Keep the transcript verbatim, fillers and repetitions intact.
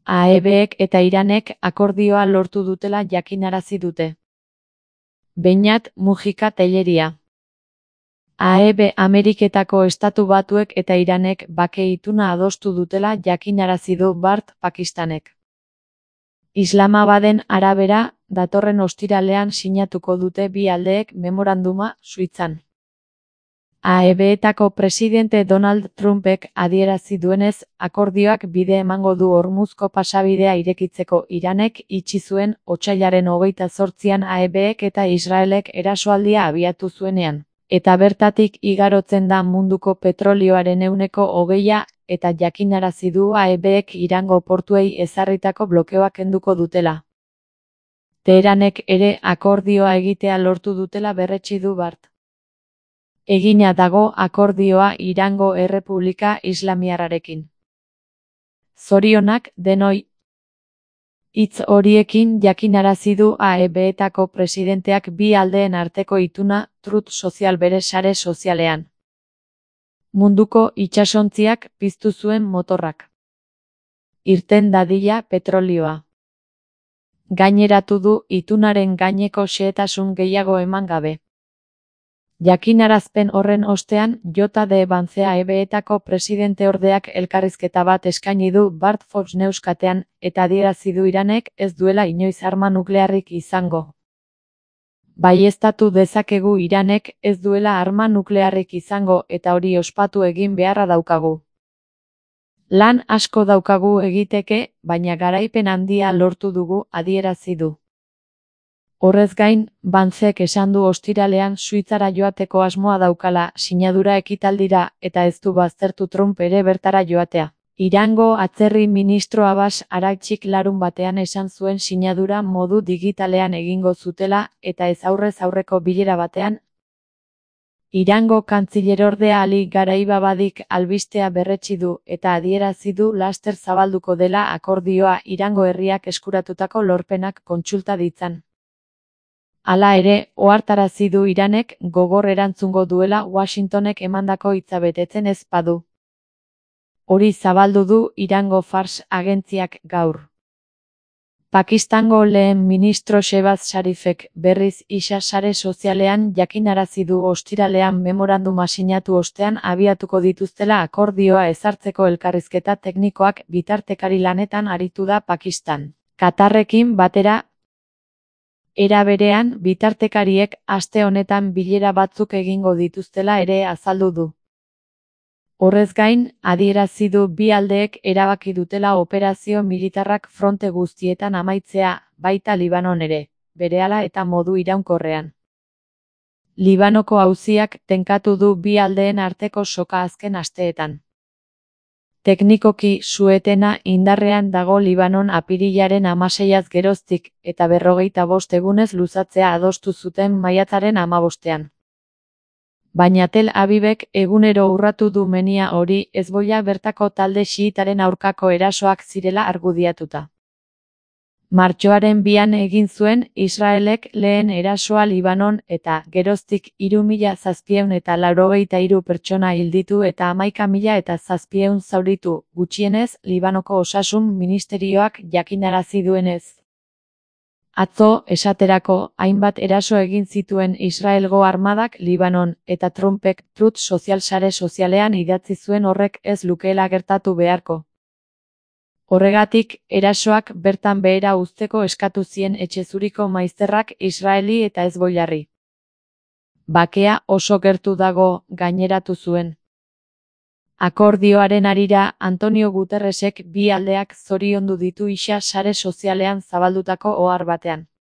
A E Bek eta Iranek akordioa lortu dutela jakinarazi dute. Beñat Mujika Telleria. A E B Ameriketako Estatu Batuek eta Iranek bake ituna adostu dutela jakinarazi du bart Pakistanek. Islamabaden arabera, datorren ostiralean sinatuko dute bi aldeek memoranduma Suitzan. A E Betako presidente Donald Trumpek adierazi duenez, akordioak bide emango du Hormuzko pasabidea irekitzeko Iranek itxi zuen otsailaren hogeita zortzian A E Bek eta Israelek erasoaldia abiatu zuenean, eta bertatik igarotzen da munduko petrolioaren ehuneko hogeia, eta jakinarazi du A E Bek Irango portuei ezarritako blokeoak kenduko dutela. Teheranek ere akordioa egitea lortu dutela berretsi du bart. Egina dago akordioa Irango Errepublika Islamiarrarekin. Zorionak denoi. Hitz horiekin jakinarazi du A E Betako presidenteak bi aldeen arteko ituna Truth Social bere sare sozialean. Munduko itsasontziak piztu zuen motorrak. Irten dadila petrolioa. Gaineratu du itunaren gaineko xehetasun gehiago eman gabe. Jakinarazpen horren ostean, J D Vance A E Betako presidenteordeak elkarrizketa bat eskaini du bart Fox News katean, eta adierazi du Iranek ez duela inoiz arma nuklearrik izango. Baieztatu dezakegu Iranek ez duela arma nuklearrik izango eta hori ospatu egin beharra daukagu. Lan asko daukagu egiteke, baina garaipen handia lortu dugu, adierazi du. Horrez gain, Vancek esan du ostiralean Suitzara joateko asmoa daukala sinadura ekitaldira eta ez du baztertu Trump ere bertara joatea. Irango atzerri ministro Abbas Araghchik larun batean esan zuen sinadura modu digitalean egingo zutela eta ez aurrez aurreko bilera batean. Irango kantzilerordea Ali Garaibabadik albistea berretsi du eta adierazi du laster zabalduko dela akordioa Irango herriak eskuratutako lorpenak kontsulta ditzan. Hala ere, ohartarazi du Iranek gogor erantzungo duela Washingtonek emandako hitza betetzen ez badu. Hori zabaldu du Irango Fars agentziak gaur. Pakistango lehen ministro Shehbaz Sharifek berriz isa sare sozialean jakinarazi du ostiralean memoranduma sinatu ostean abiatuko dituztela akordioa ezartzeko elkarrizketa teknikoak bitartekari lanetan aritu da Pakistan. Katarrekin batera. Era berean, bitartekariek aste honetan bilera batzuk egingo dituztela ere azaldu du. Horrez gain, adierazi du bi aldeek erabaki dutela operazio militarrak fronte guztietan amaitzea, baita Libanon ere, berehala eta modu iraunkorrean. Libanoko auziak tenkatu du bi aldeen arteko soka azken asteetan. Teknikoki su-etena indarrean dago Libanon apirilaren hamaseiaz geroztik eta berrogeita bost egunez luzatzea adostu zuten maiatzaren hamabostean. Baina Tel Avivek egunero urratu du menia hori Hezbollah bertako talde xiitaren aurkako erasoak zirela argudiatuta. Martxoaren bian egin zuen Israelek lehen erasoa Libanon eta geroztik hiru mila zazpiehun eta laurogeita hiru pertsona hil ditu eta hamaika mila eta zazpiehun zauritu, gutxienez Libanoko osasun ministerioak jakinarazi duenez. Atzo, esaterako, hainbat eraso egin zituen Israelgo armadak Libanon eta Trumpek Truth Social sare sozialean idatzi zuen horrek ez lukeela gertatu beharko. Horregatik, erasoak bertan behera uzteko eskatu zien etxezuriko maizterrak Israeli eta Hezbollahri. Bakea oso gertu dago, gaineratu zuen. Akordioaren harira, Antonio Guterresek bi aldeak zoriondu ditu isa sare sozialean zabaldutako ohar batean.